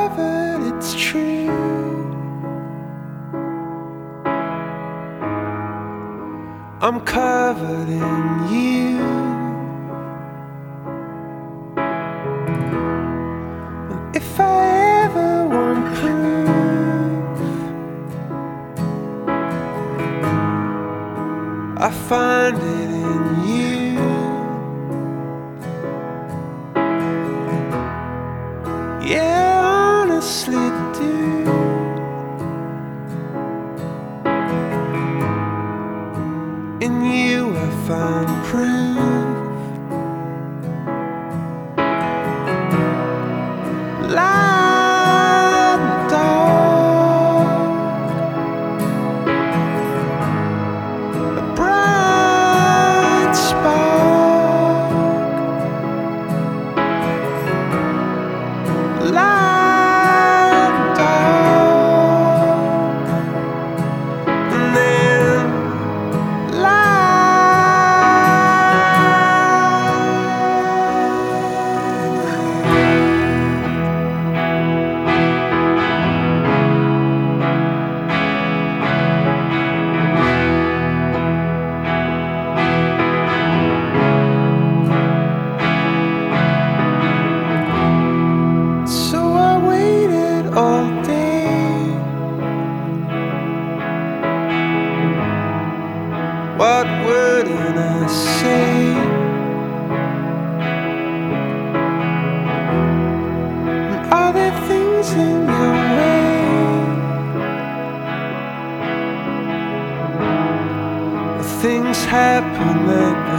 covered, it's true. I'm covered in you. And if I ever want proof, I find it in you. Yeah, honestly do. In you I find proof. Like dog, a bright spark. Like dog, and then so I waited all day. What wouldn't I say? And are there things in your way? Things happen that